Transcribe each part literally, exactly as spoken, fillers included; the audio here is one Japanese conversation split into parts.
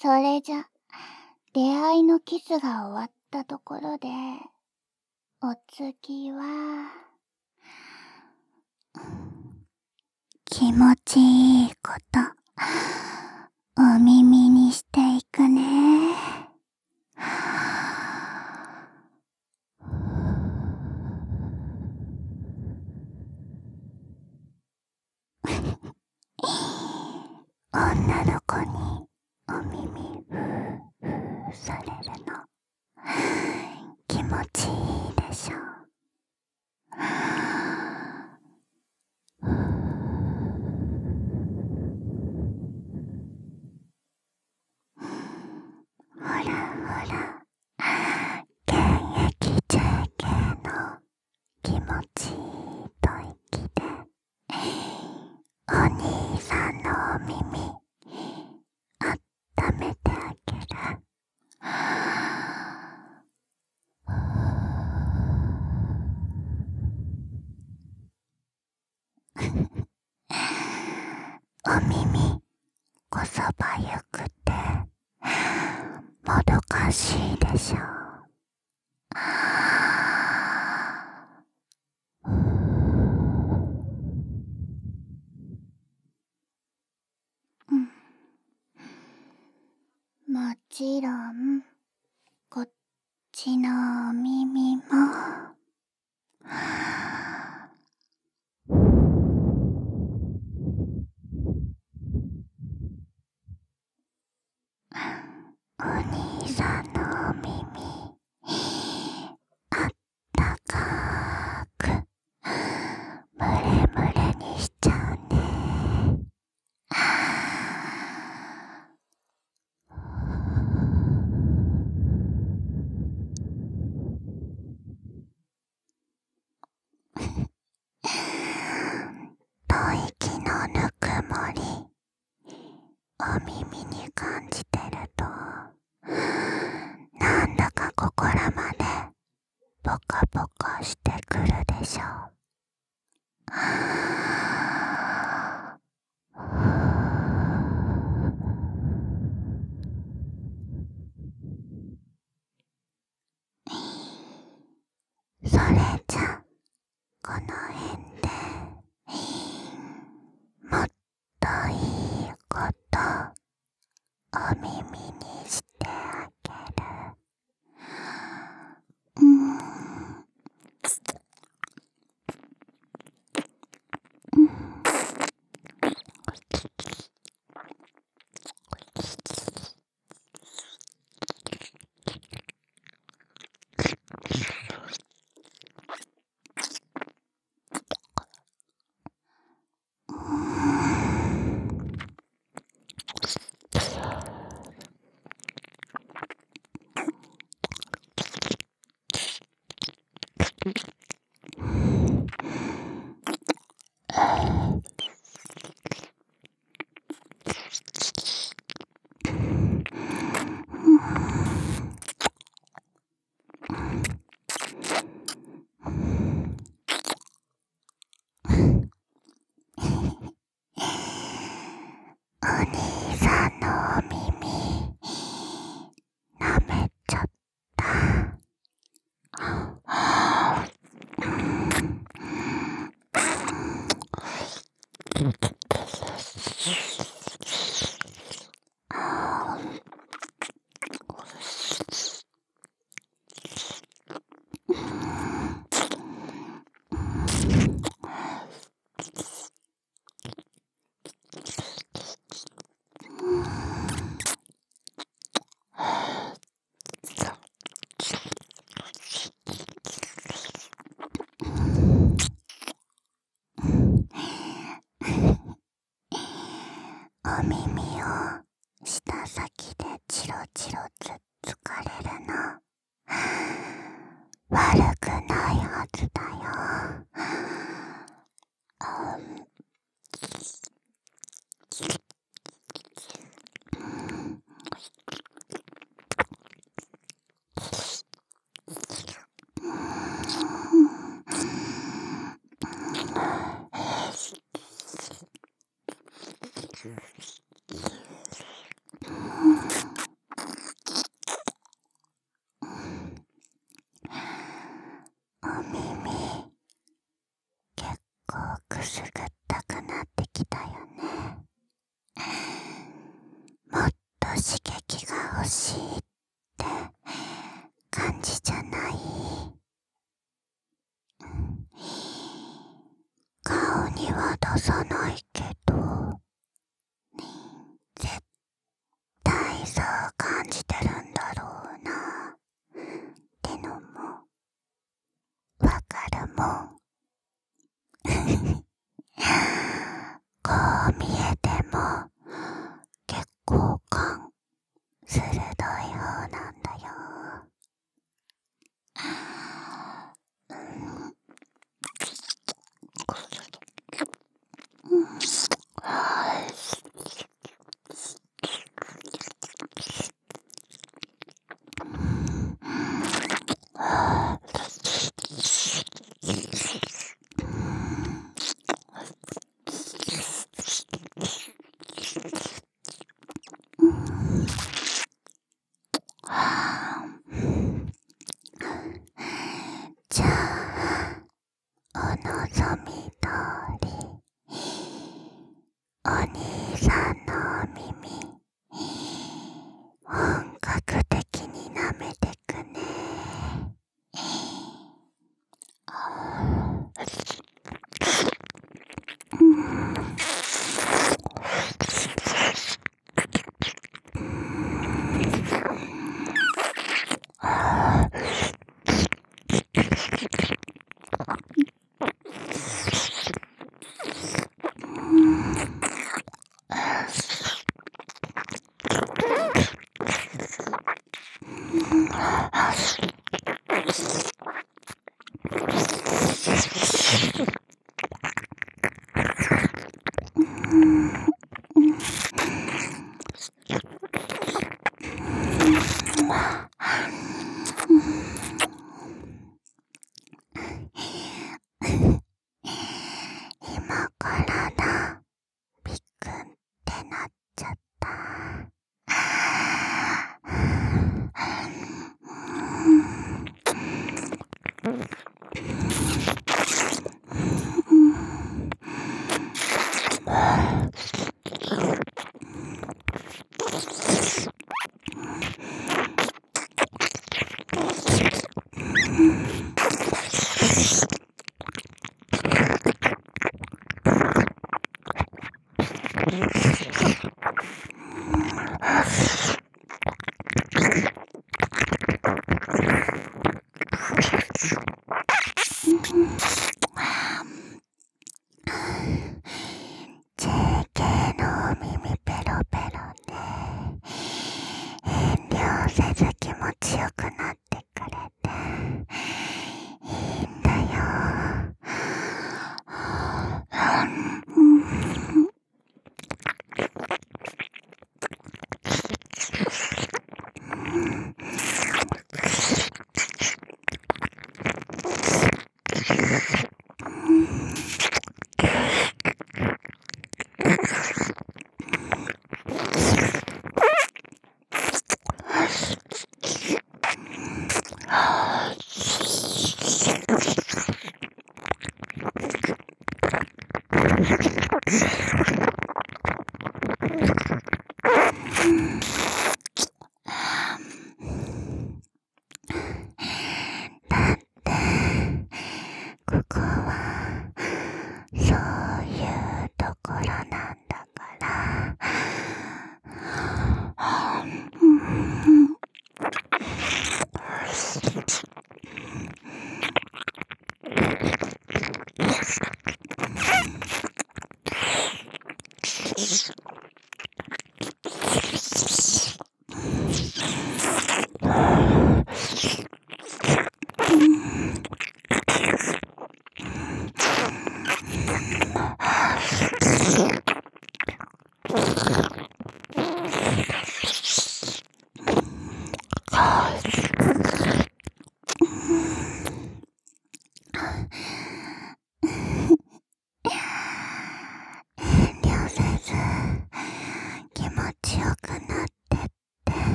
それじゃ、出会いのキスが終わったところで、お次は、気持ちいいこと、お耳にしていくね。女の子にお耳ふーふーされるの気持ちいいでしょ。ほらほら、現役 ジェーケー の気持ちいい吐息でお兄さんのお耳あっためてあげる。お耳こそばゆくてもどかしいでしょう。うん、もちろんこっちのお耳もお兄さんのお耳あったかーくムレムレにしちゃうね。吐息のぬくもりお耳に感じてるとなんだか心までポカポカしてくるでしょう。それじゃこの辺でもっといいことお耳にしてあげる。うーんお兄さんのお耳舐めちゃった。お耳を舌先でチロチロつっつかれるの悪くないはずだよ。 さんのお耳本格的に舐めてくね。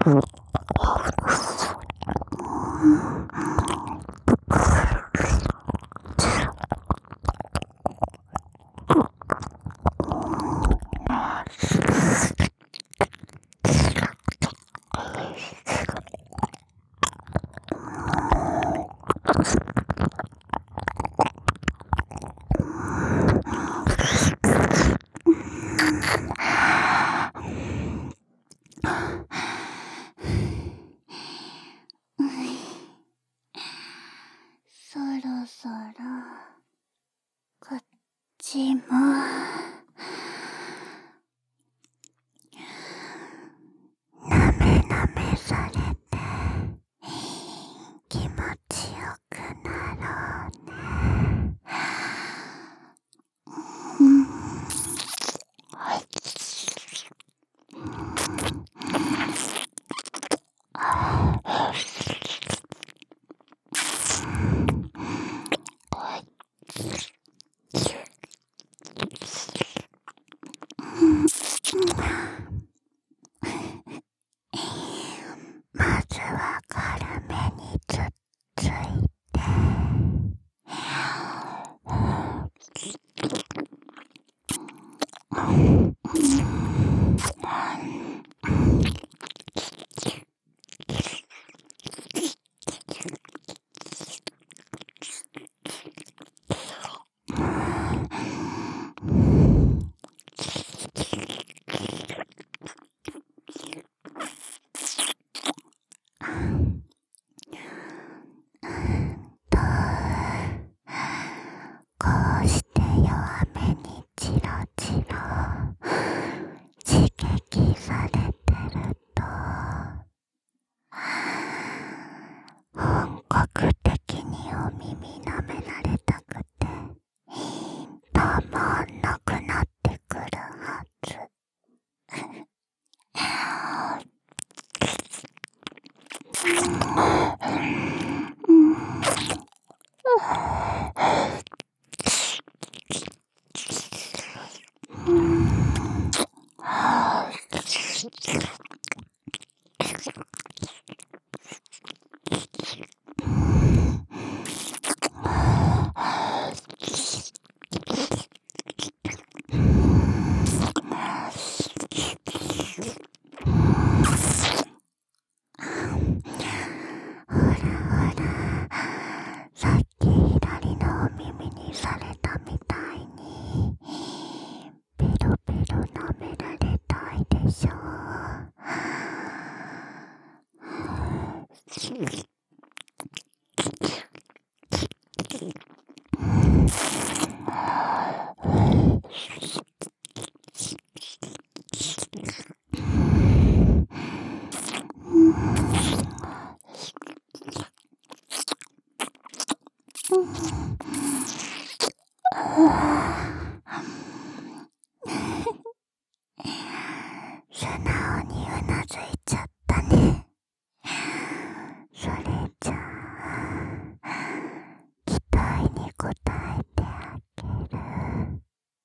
そろそろこっちもなめなめされて気持ちよくなろうね。うんまずは軽めにつっついて、こうして弱めにチロチロ刺激されてると本格的にお耳舐められたくてたまんなくなってくるはず。さっき左のお耳にされたみたいにペロペロ舐められたいでしょ。素直にうなずいちゃったね。それじゃあ期待に応えてあげる。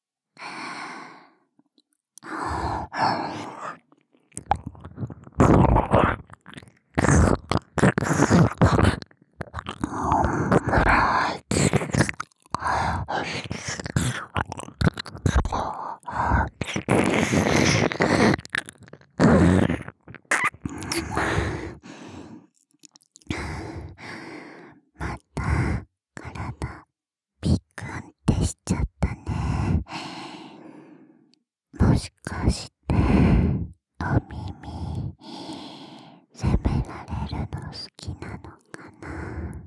また体ピクンってしちゃったね。もしかしてお耳責められるの好きなのかな。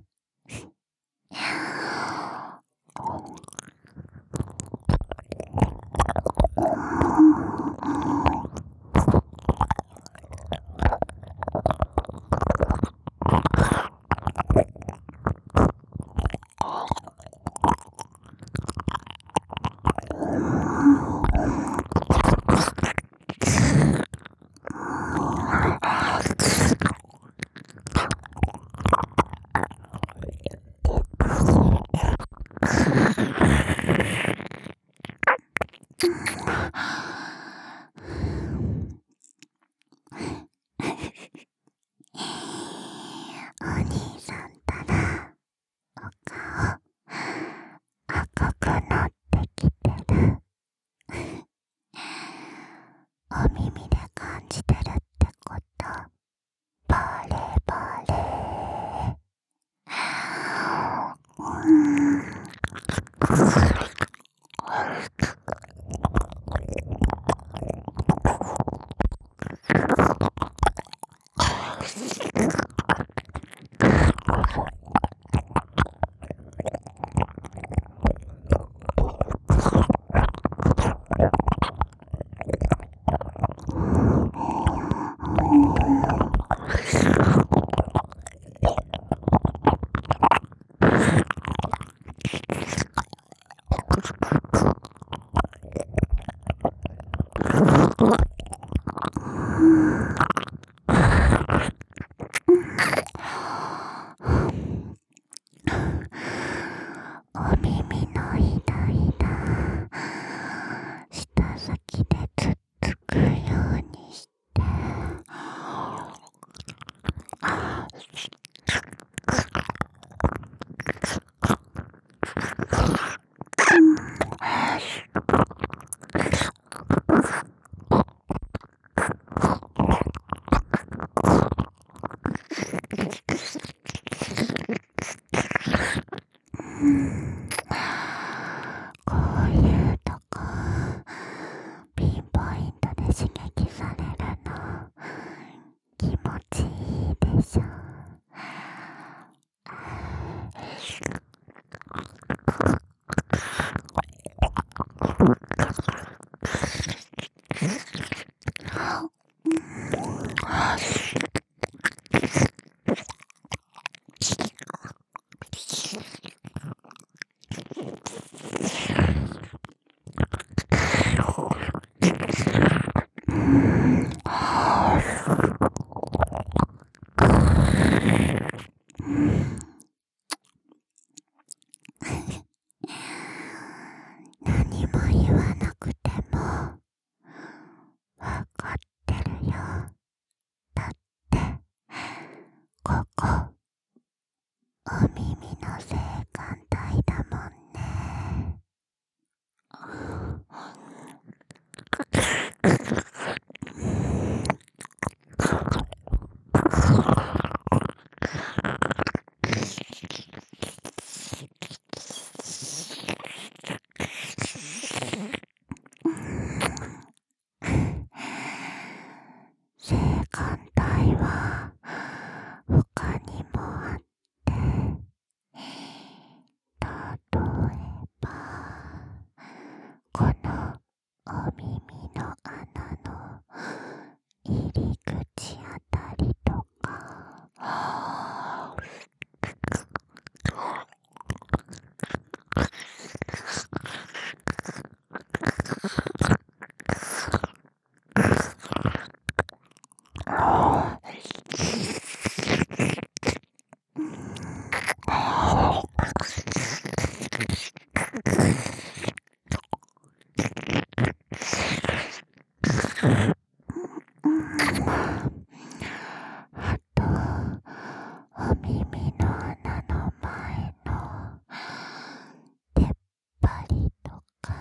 あとお耳の穴の前の出っ張りとか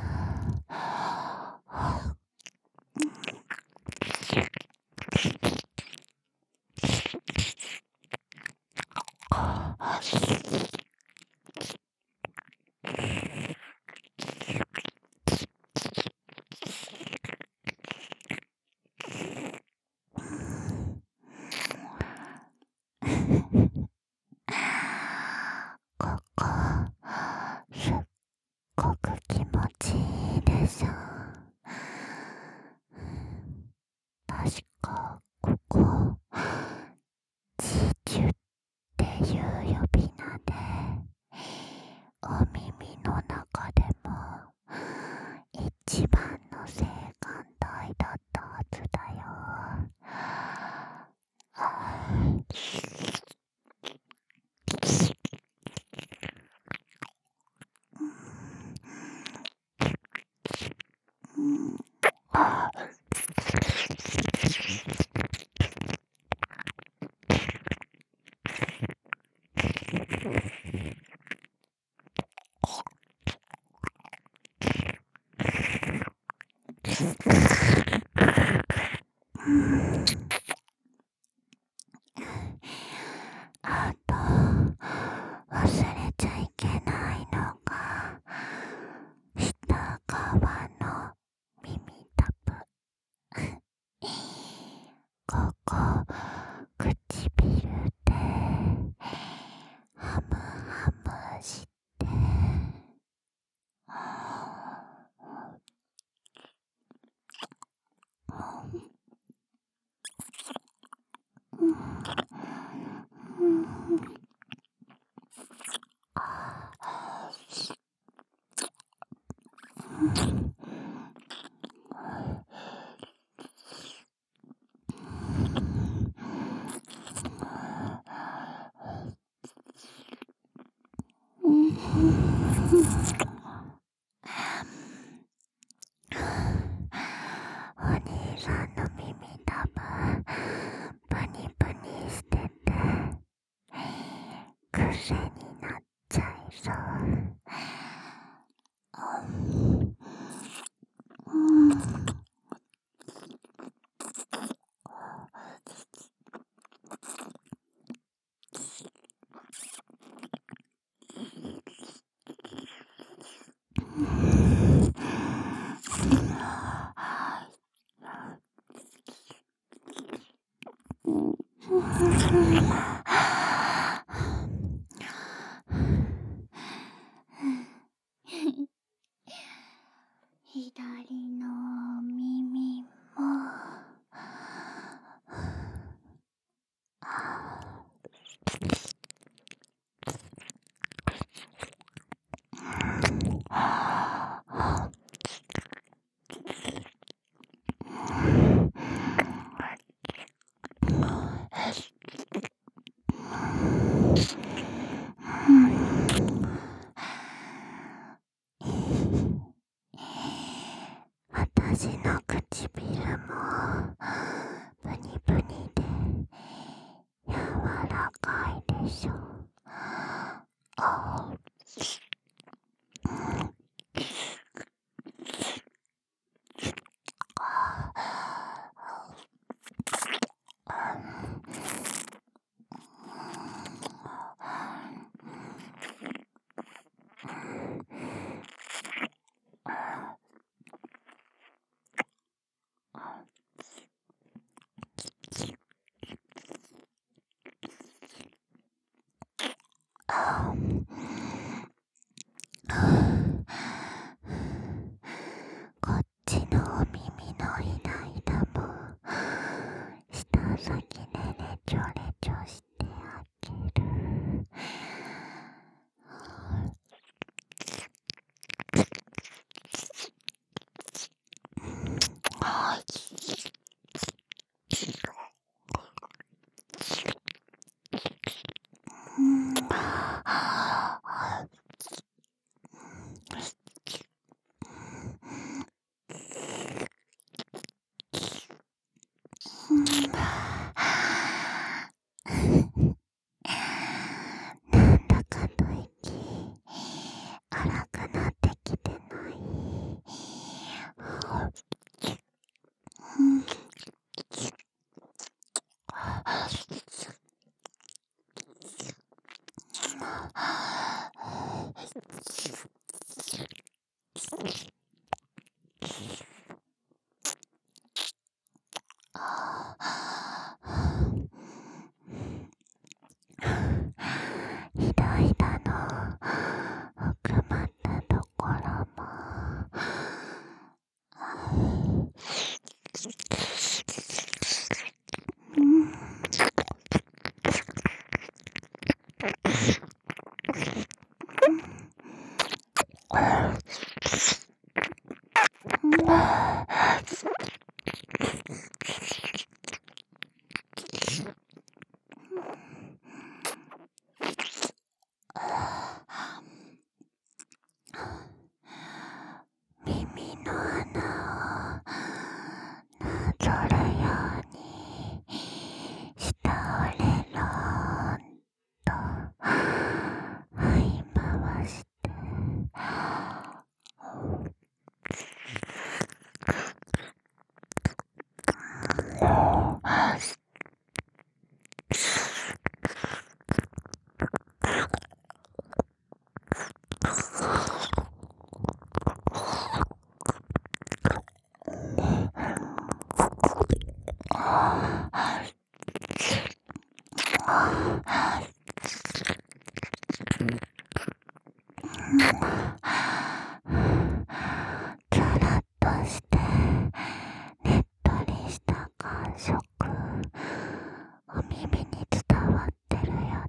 ここすっごく気持ちいいでしょ。確かここ地球っていう呼び名でお耳の中でも一番の性感帯だったはずだよ。あと忘れちゃいけないのが下側の耳タプ。ここ唇でハムハムしてお兄さんの耳たぶプニプニしてて癖になっちゃいそう。左の耳も私の唇もプニプニで柔らかいでしょ。あこっちのお耳のひだひだも舌先でねちょれちょしてあげる。 なんだかと息荒くなってきてない？ひだひだの奥まったところも耳の穴をなぞるように下をレローンと這い回してザラッとしてねっとりした感触お耳に伝わってるよね。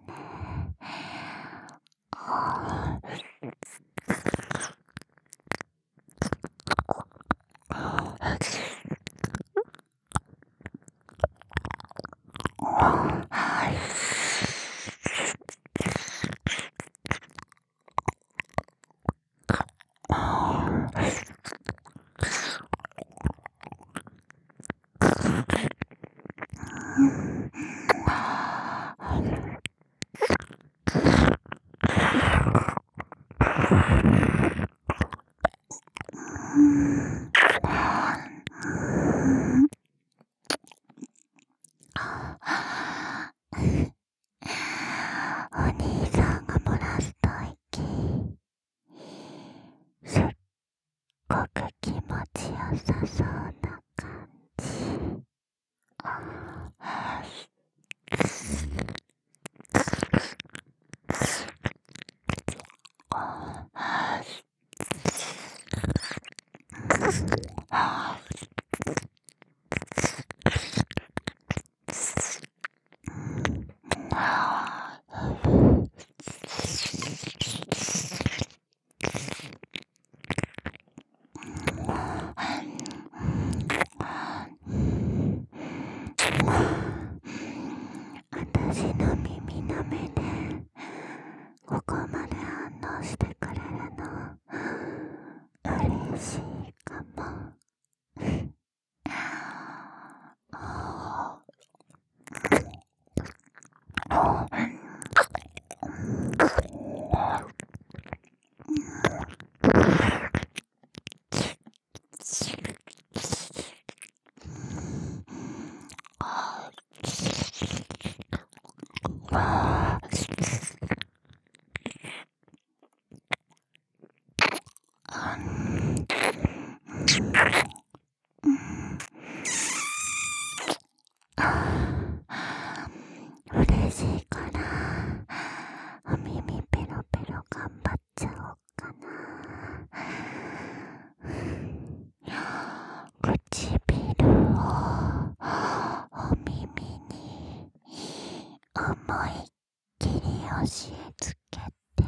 お兄さんが漏らすと息すっごく気持ちよさそうな感じ。私の耳の目でここまで反応してくれるの嬉しいかも。嬉しいからお耳ペロペロ頑張っちゃおうかな。唇をお耳に思いっきり教えつけて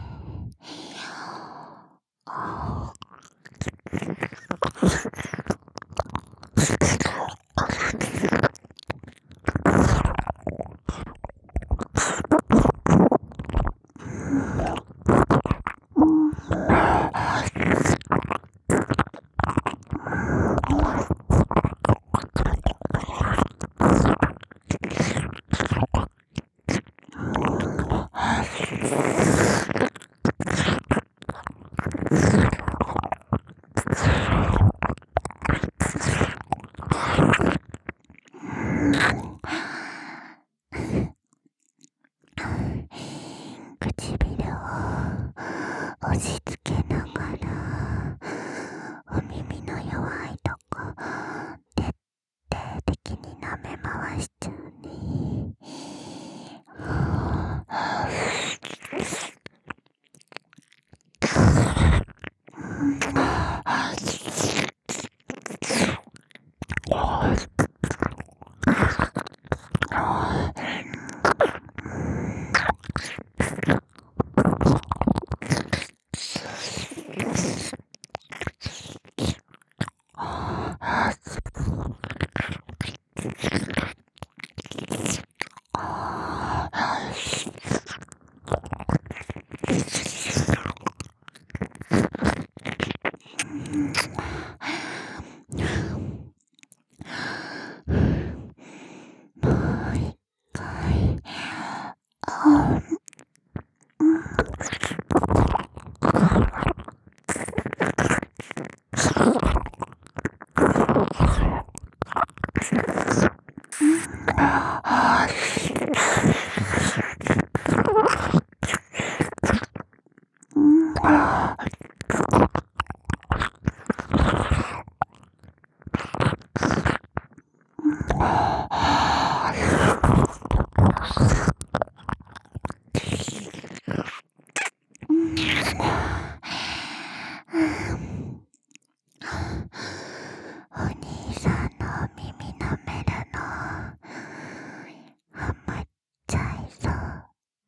お兄さんの耳舐めるのハマっちゃいそう。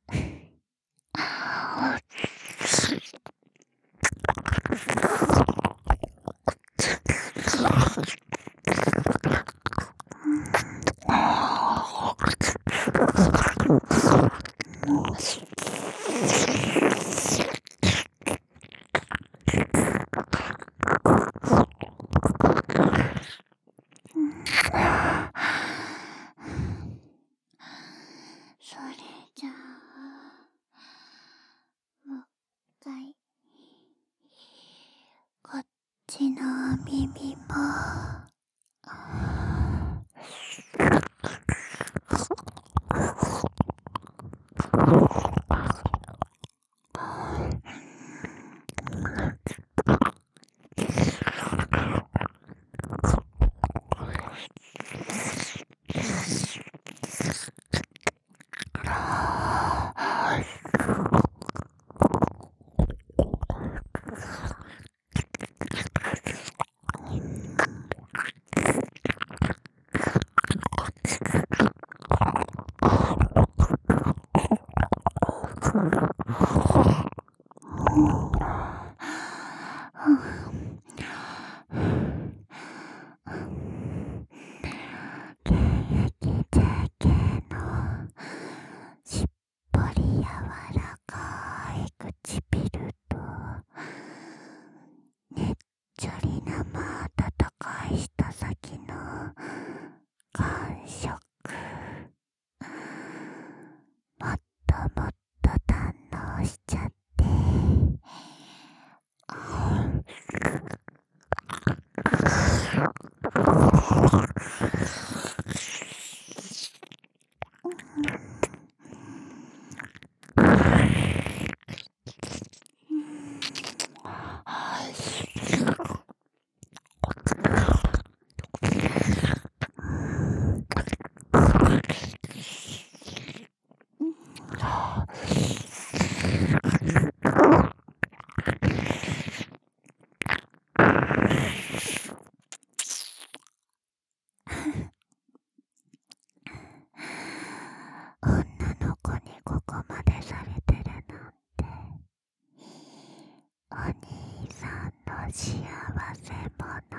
それじゃあもう一回こっちの耳もしっぽり柔らかい唇とねっちょりなま温かい舌先の感触、もっともっと堪能しちゃって、女の子にここまでされてるなんて、お兄さんの幸せ者。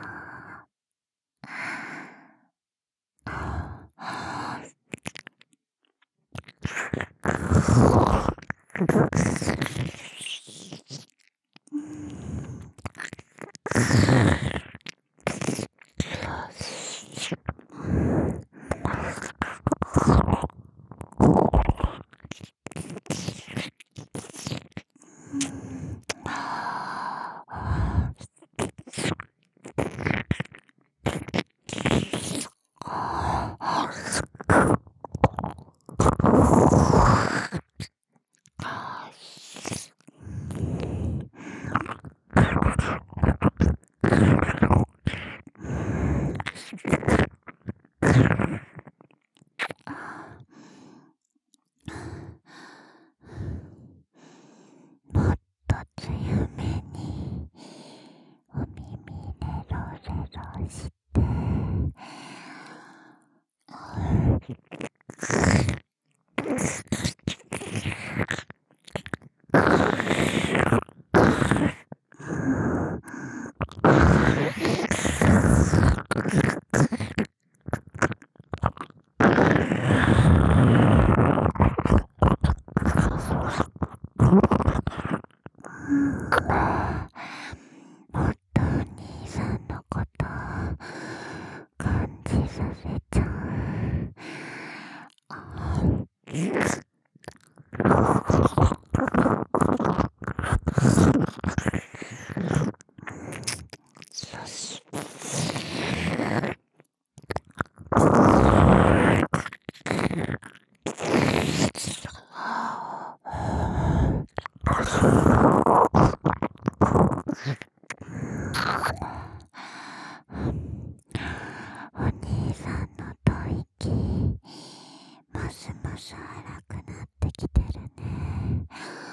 もっと強めにお耳レロレロして、もっとお兄さんのこと感じさせちゃう。 お兄さんの吐息ますます荒くなってきてるね。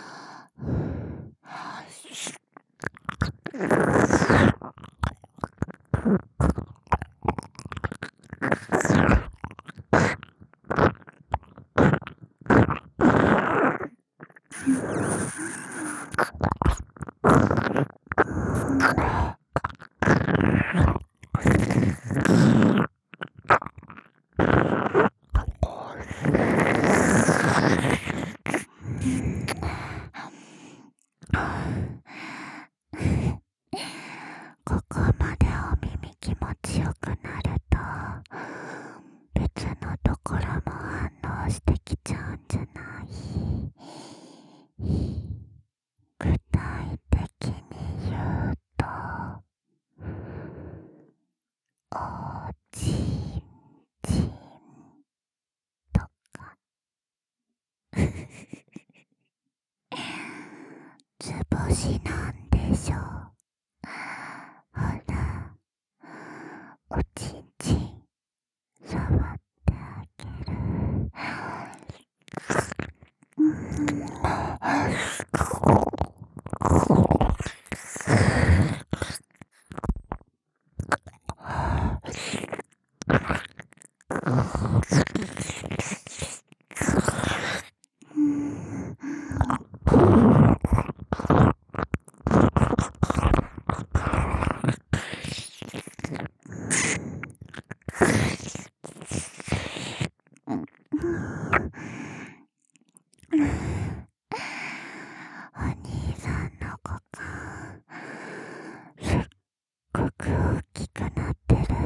ここまでお耳気持ちよくなると別のところも反応してきちゃうんじゃない？具体的に言うと、おちんちんとか図星なんでしょう。ほら、おちんちん触ってあげる。お兄さんの股間すっごく大きくなってる。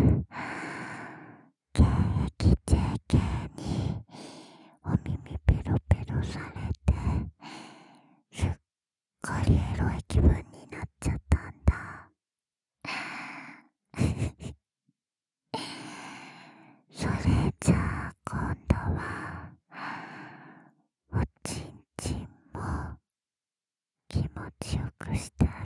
現役 ジェーケー にお耳ペロペロされてすっかりエロい気分になっちゃったんだ。それじゃあ今度はおちんちんも気持ちよくしてあ